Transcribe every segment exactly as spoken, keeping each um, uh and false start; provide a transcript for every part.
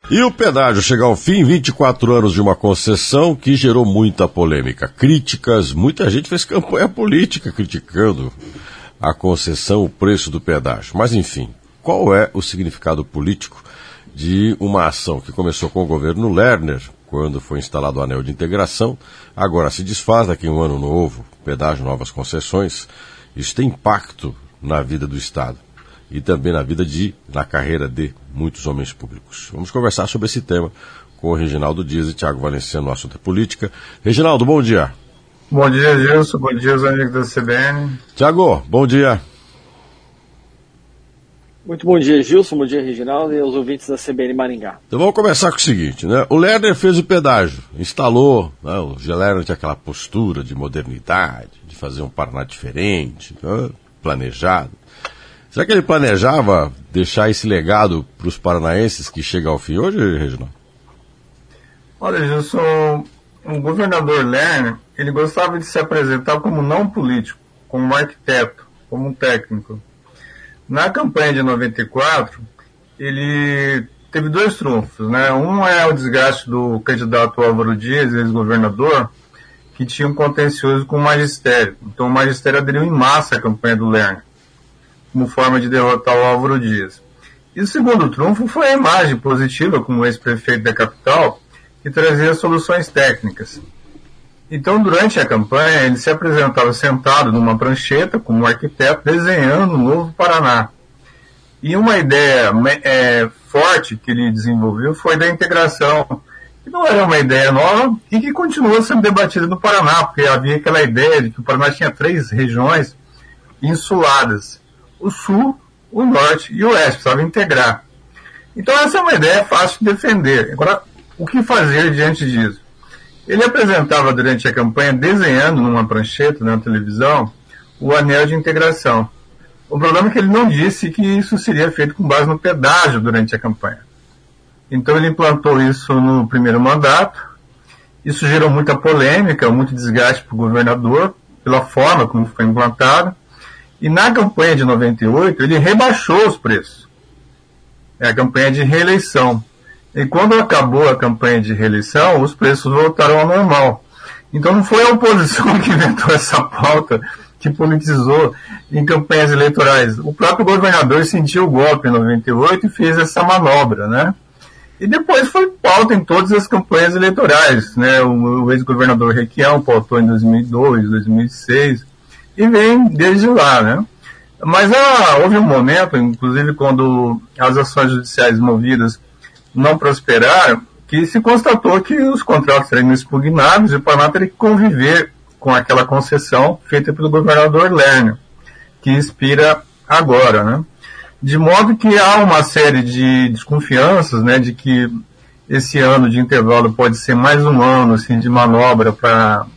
E o pedágio chega ao fim, vinte e quatro anos de uma concessão que gerou muita polêmica, críticas, muita gente fez campanha política criticando a concessão, o preço do pedágio. Mas enfim, qual é o significado político de uma ação que começou com o governo Lerner, quando foi instalado o anel de integração, agora se desfaz daqui a um ano novo, pedágio, novas concessões? Isso tem impacto na vida do Estado e também na vida de, na carreira de muitos homens públicos. Vamos conversar sobre esse tema com o Reginaldo Dias e Tiago Valenciano, no assunto é política. Reginaldo, bom dia. Bom dia, Gilson. Bom dia, os amigos da C B N. Tiago, bom dia. Muito bom dia, Gilson. Bom dia, Reginaldo, e aos ouvintes da C B N Maringá. Então vamos começar com o seguinte, né? O Lerner fez o pedágio, instalou, né? O Lerner tinha aquela postura de modernidade, de fazer um Paraná diferente, né? Planejado. Será que ele planejava deixar esse legado para os paranaenses que chega ao fim hoje, Reginaldo? Olha, Gilson, o governador Lerner, ele gostava de se apresentar como não político, como um arquiteto, como um técnico. Na campanha de noventa e quatro, ele teve dois trunfos, né? Um é o desgaste do candidato Álvaro Dias, ex-governador, que tinha um contencioso com o magistério. Então o magistério aderiu em massa à campanha do Lerner, como forma de derrotar o Álvaro Dias. E o segundo trunfo foi a imagem positiva como ex-prefeito da capital, que trazia soluções técnicas. Então, durante a campanha, ele se apresentava sentado numa prancheta, como um arquiteto, desenhando o novo Paraná. E uma ideia é, forte que ele desenvolveu foi da integração, que não era uma ideia nova e que continua sendo debatida no Paraná, porque havia aquela ideia de que o Paraná tinha três regiões insuladas: o Sul, o Norte e o Oeste, precisava integrar. Então, essa é uma ideia fácil de defender. Agora, o que fazer diante disso? Ele apresentava durante a campanha, desenhando numa prancheta na televisão, o anel de integração. O problema é que ele não disse que isso seria feito com base no pedágio durante a campanha. Então ele implantou isso no primeiro mandato. Isso gerou muita polêmica, muito desgaste para o governador, pela forma como foi implantado. E na campanha de noventa e oito, ele rebaixou os preços. É a campanha de reeleição. E quando acabou a campanha de reeleição, os preços voltaram ao normal. Então não foi a oposição que inventou essa pauta, que politizou em campanhas eleitorais. O próprio governador sentiu o golpe em noventa e oito e fez essa manobra, né? E depois foi pauta em todas as campanhas eleitorais, né? O, o ex-governador Requião pautou em dois mil e dois, dois mil e seis, e vem desde lá, né? Mas ah, houve um momento, inclusive quando as ações judiciais movidas não prosperaram, que se constatou que os contratos eram inexpugnáveis e o Paraná teria que conviver com aquela concessão feita pelo governador Lerner, que expira agora, né? De modo que há uma série de desconfianças, né, de que esse ano de intervalo pode ser mais um ano assim, de manobra para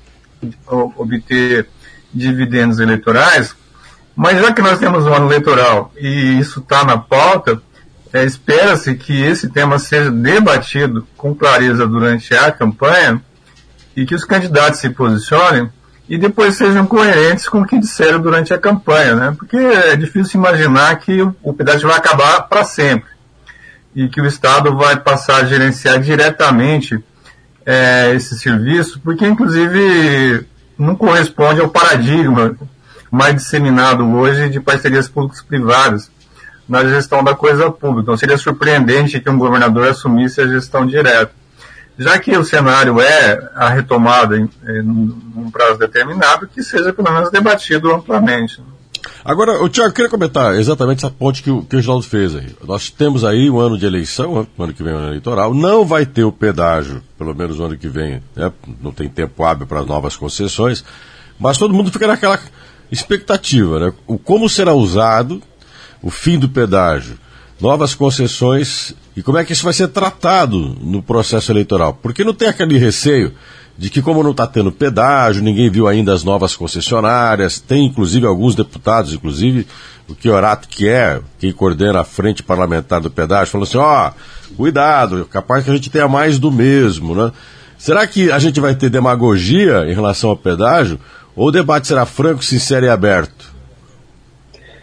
obter dividendos eleitorais, mas já que nós temos um ano eleitoral e isso está na pauta, É, espera-se que esse tema seja debatido com clareza durante a campanha e que os candidatos se posicionem e depois sejam coerentes com o que disseram durante a campanha, né? Porque é difícil imaginar que o, o pedágio vai acabar para sempre e que o Estado vai passar a gerenciar diretamente é, esse serviço, porque inclusive não corresponde ao paradigma mais disseminado hoje de parcerias públicas-privadas na gestão da coisa pública. Então seria surpreendente que um governador assumisse a gestão direta. Já que o cenário é a retomada em, em um prazo determinado, que seja pelo menos debatido amplamente. Agora, o Tiago, eu queria comentar exatamente essa ponte que o, que o Reginaldo fez aí. Nós temos aí um ano de eleição, o ano que vem é um ano eleitoral, não vai ter o pedágio, pelo menos o ano que vem, né? Não tem tempo hábil para as novas concessões, mas todo mundo fica naquela expectativa, né? O como será usado o fim do pedágio, novas concessões, e como é que isso vai ser tratado no processo eleitoral. Porque não tem aquele receio de que, como não está tendo pedágio, ninguém viu ainda as novas concessionárias, tem inclusive alguns deputados, inclusive o Chiorato, que é quem coordena a frente parlamentar do pedágio, falou assim, ó, oh, cuidado, capaz que a gente tenha mais do mesmo, né? Será que a gente vai ter demagogia em relação ao pedágio, ou o debate será franco, sincero e aberto?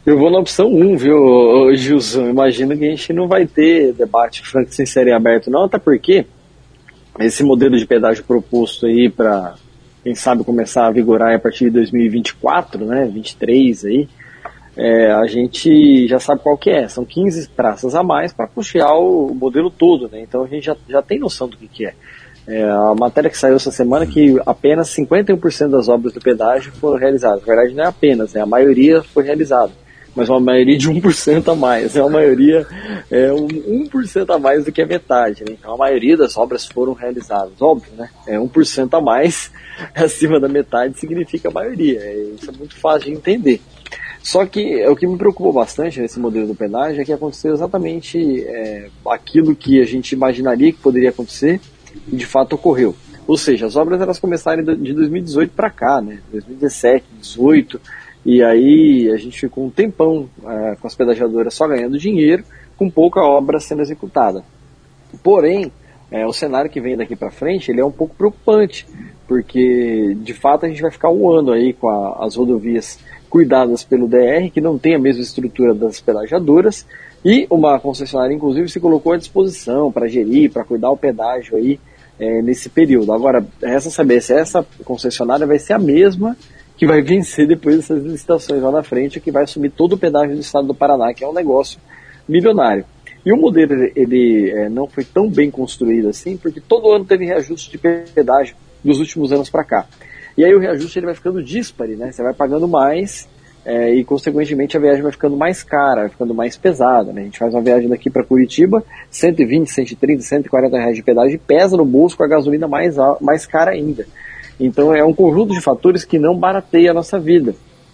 Eu vou na opção um, viu, Gilson? Imagino que a gente não vai ter debate franco, sincero e aberto, não, até porque esse modelo de pedágio proposto aí para, quem sabe, começar a vigorar a partir de dois mil e vinte e quatro, né, vinte e três aí, é, a gente já sabe qual que é, são quinze praças a mais para puxar o modelo todo, né, então a gente já, já tem noção do que que é. É, a matéria que saiu essa semana é que apenas cinquenta e um por cento das obras do pedágio foram realizadas. Na verdade, não é apenas, né? A maioria foi realizada. Mas uma maioria de um por cento a mais. É uma maioria, é um um por cento a mais do que a metade. Né? Então a maioria das obras foram realizadas. Óbvio, né? É um por cento a mais acima da metade significa a maioria. É, isso é muito fácil de entender. Só que o que me preocupou bastante nesse modelo do pedágio é que aconteceu exatamente é, aquilo que a gente imaginaria que poderia acontecer e de fato ocorreu. Ou seja, as obras elas começaram de dois mil e dezoito para cá, né? dois mil e dezessete, dezoito, e aí a gente ficou um tempão é, com as pedagiadoras só ganhando dinheiro, com pouca obra sendo executada. Porém, é, o cenário que vem daqui para frente, ele é um pouco preocupante, porque de fato a gente vai ficar um ano aí com a, as rodovias cuidadas pelo D R, que não tem a mesma estrutura das pedagiadoras, e uma concessionária, inclusive, se colocou à disposição para gerir, para cuidar o pedágio aí é, nesse período. Agora, resta saber se essa concessionária vai ser a mesma que vai vencer depois dessas licitações lá na frente, que vai assumir todo o pedágio do estado do Paraná, que é um negócio milionário. E o modelo, ele é, não foi tão bem construído assim, porque todo ano teve reajuste de pedágio dos últimos anos para cá. E aí o reajuste ele vai ficando díspare, né? Você vai pagando mais, É, e consequentemente a viagem vai ficando mais cara, vai ficando mais pesada, né? A gente faz uma viagem daqui para Curitiba, cento e vinte, cento e trinta, cento e quarenta reais de pedágio, e pesa no bolso com a gasolina mais, mais cara ainda. Então é um conjunto de fatores que não barateia a nossa vida,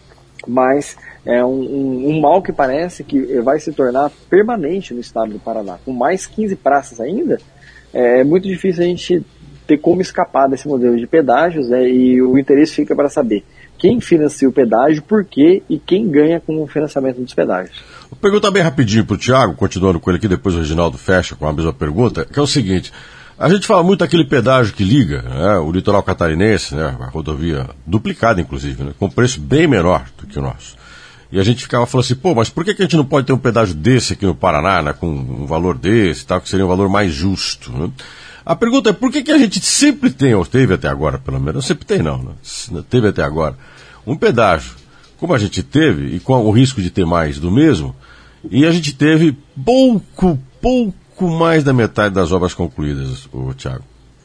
mas é um, um, um mal que parece que vai se tornar permanente no estado do Paraná. Com mais quinze praças ainda, é muito difícil a gente ter como escapar desse modelo de pedágios, né? E o interesse fica para saber quem financia o pedágio, por quê e quem ganha com o financiamento dos pedágios. Vou perguntar bem rapidinho para o Thiago, continuando com ele aqui, depois o Reginaldo fecha com a mesma pergunta, que é o seguinte: a gente fala muito daquele pedágio que liga, né, o litoral catarinense, né, a rodovia duplicada inclusive, né, com preço bem menor do que o nosso. E a gente ficava falando assim, pô, mas por que, que a gente não pode ter um pedágio desse aqui no Paraná, né, com um valor desse, tal, que seria um valor mais justo, né? A pergunta é por que, que a gente sempre tem, ou teve até agora pelo menos, sempre tem não, né? Teve até agora, um pedágio, como a gente teve, e com o risco de ter mais do mesmo, e a gente teve pouco, pouco mais da metade das obras concluídas, o Thiago.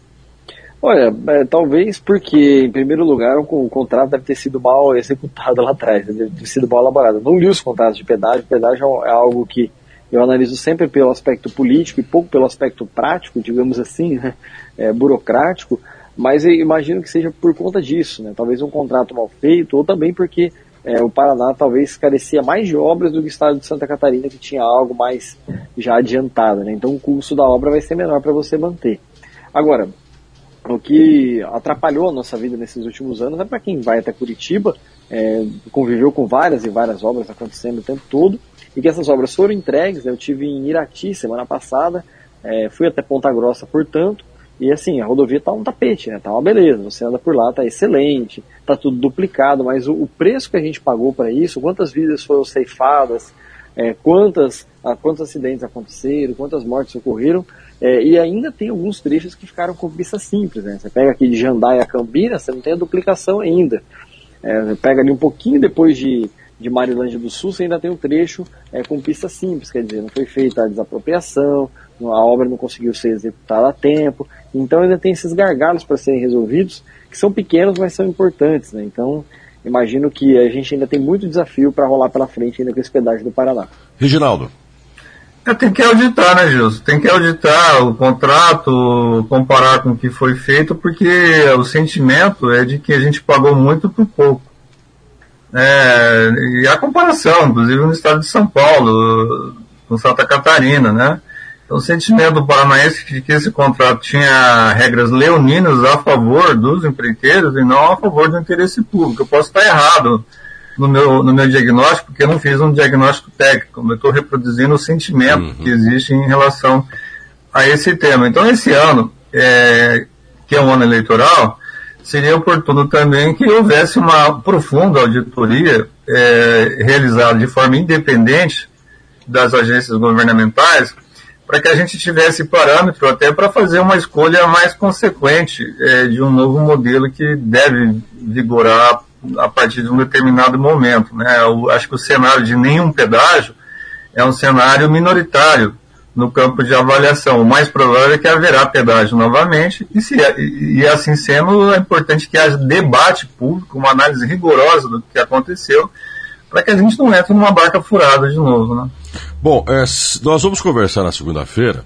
Olha, é, talvez porque, em primeiro lugar, o, o contrato deve ter sido mal executado lá atrás, deve ter sido mal elaborado. Não li os contratos de pedágio, pedágio é algo que eu analiso sempre pelo aspecto político e pouco pelo aspecto prático, digamos assim, né, é, burocrático, mas eu imagino que seja por conta disso, né, talvez um contrato mal feito, ou também porque é, o Paraná talvez carecia mais de obras do que o estado de Santa Catarina, que tinha algo mais já adiantado, né, então o custo da obra vai ser menor para você manter. Agora, o que atrapalhou a nossa vida nesses últimos anos é para quem vai até Curitiba, é, conviveu com várias e várias obras acontecendo o tempo todo, e que essas obras foram entregues, né? Eu estive em Irati semana passada, é, fui até Ponta Grossa, portanto, e assim, a rodovia tá um tapete, né? Tá uma beleza, você anda por lá, tá excelente, tá tudo duplicado, mas o, o preço que a gente pagou para isso, quantas vidas foram ceifadas, é, quantas, a, quantos acidentes aconteceram, quantas mortes ocorreram, é, e ainda tem alguns trechos que ficaram com pista simples, né? Você pega aqui de Jandaia a Campinas, você não tem a duplicação ainda, é, você pega ali um pouquinho depois de de Marilândia do Sul, você ainda tem um trecho é, com pista simples, quer dizer, não foi feita a desapropriação, a obra não conseguiu ser executada a tempo, então ainda tem esses gargalos para serem resolvidos, que são pequenos, mas são importantes, né? Então, imagino que a gente ainda tem muito desafio para rolar pela frente ainda com esse pedágio do Paraná. Reginaldo. É, tem que auditar, né, Gilson? Tem que auditar o contrato, comparar com o que foi feito, porque o sentimento é de que a gente pagou muito por pouco. É, e a comparação, inclusive no estado de São Paulo, com Santa Catarina, né? Então, o sentimento do paranaense de que esse contrato tinha regras leoninas a favor dos empreiteiros e não a favor do interesse público. Eu posso estar errado no meu, no meu diagnóstico, porque eu não fiz um diagnóstico técnico, eu estou reproduzindo o sentimento uhum. que existe em relação a esse tema. Então, esse ano, é, que é um ano eleitoral, seria oportuno também que houvesse uma profunda auditoria é, realizada de forma independente das agências governamentais, para que a gente tivesse parâmetro até para fazer uma escolha mais consequente é, de um novo modelo que deve vigorar a partir de um determinado momento, né? Eu acho que o cenário de nenhum pedágio é um cenário minoritário no campo de avaliação. O mais provável é que haverá pedágio novamente, e, se, e, e assim sendo, é importante que haja debate público, uma análise rigorosa do que aconteceu, para que a gente não entre numa barca furada de novo, né? Bom, é, nós vamos conversar na segunda-feira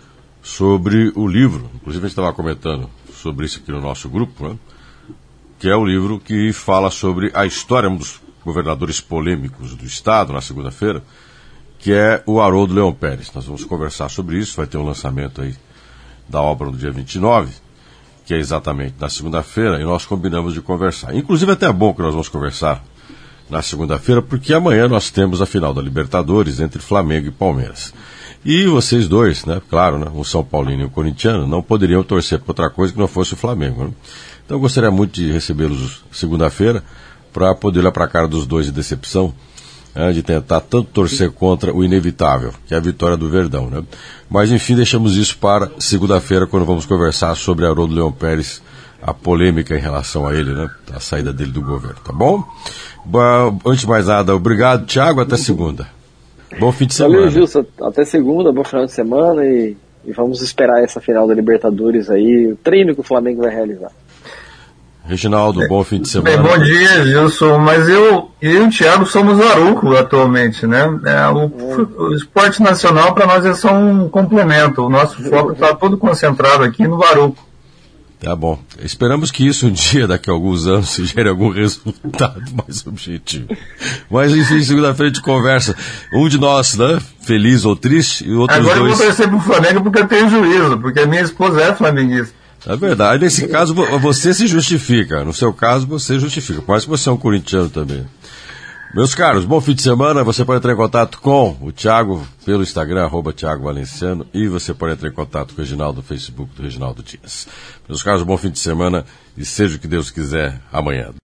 sobre o livro, inclusive a gente estava comentando sobre isso aqui no nosso grupo, né? Que é o livro que fala sobre a história um dos governadores polêmicos do Estado, na segunda-feira, que é o Haroldo Leão Pérez. Nós vamos conversar sobre isso, vai ter um lançamento aí da obra no dia vinte e nove, que é exatamente na segunda-feira, e nós combinamos de conversar. Inclusive é até bom que nós vamos conversar na segunda-feira, porque amanhã nós temos a final da Libertadores entre Flamengo e Palmeiras. E vocês dois, né, claro, né, um São Paulino e um corintiano, não poderiam torcer por outra coisa que não fosse o Flamengo, né? Então eu gostaria muito de recebê-los segunda-feira para poder olhar para a cara dos dois de decepção, né, de tentar tanto torcer contra o inevitável, que é a vitória do Verdão, né? Mas enfim, deixamos isso para segunda-feira, quando vamos conversar sobre Haroldo Leão Pérez, a polêmica em relação a ele, né, a saída dele do governo, tá bom? Bah, antes de mais nada, obrigado, Thiago, até segunda. Bom fim de semana. Valeu, Gilson, até segunda, bom final de semana, e, e vamos esperar essa final da Libertadores aí, o treino que o Flamengo vai realizar. Reginaldo, bom fim de semana. Bem, bom dia, Gilson, mas eu, eu e o Thiago somos Aruco atualmente, né? É, o, o esporte nacional para nós é só um complemento, o nosso foco está todo concentrado aqui no Aruco. Tá bom. Esperamos que isso um dia, daqui a alguns anos, gere algum resultado mais objetivo. Mas, enfim, segunda-feira a gente conversa. Um de nós, né? Feliz ou triste, e outros Agora dois... eu vou torcer pro Flamengo porque eu tenho juízo, porque a minha esposa é flamenguista. É verdade. Nesse caso, você se justifica. No seu caso, você justifica. Por mais que você é um corintiano também. Meus caros, bom fim de semana. Você pode entrar em contato com o Thiago pelo Instagram, arroba Thiago Valenciano, e você pode entrar em contato com o Reginaldo no Facebook do Reginaldo Dias. Meus caros, bom fim de semana e seja o que Deus quiser amanhã.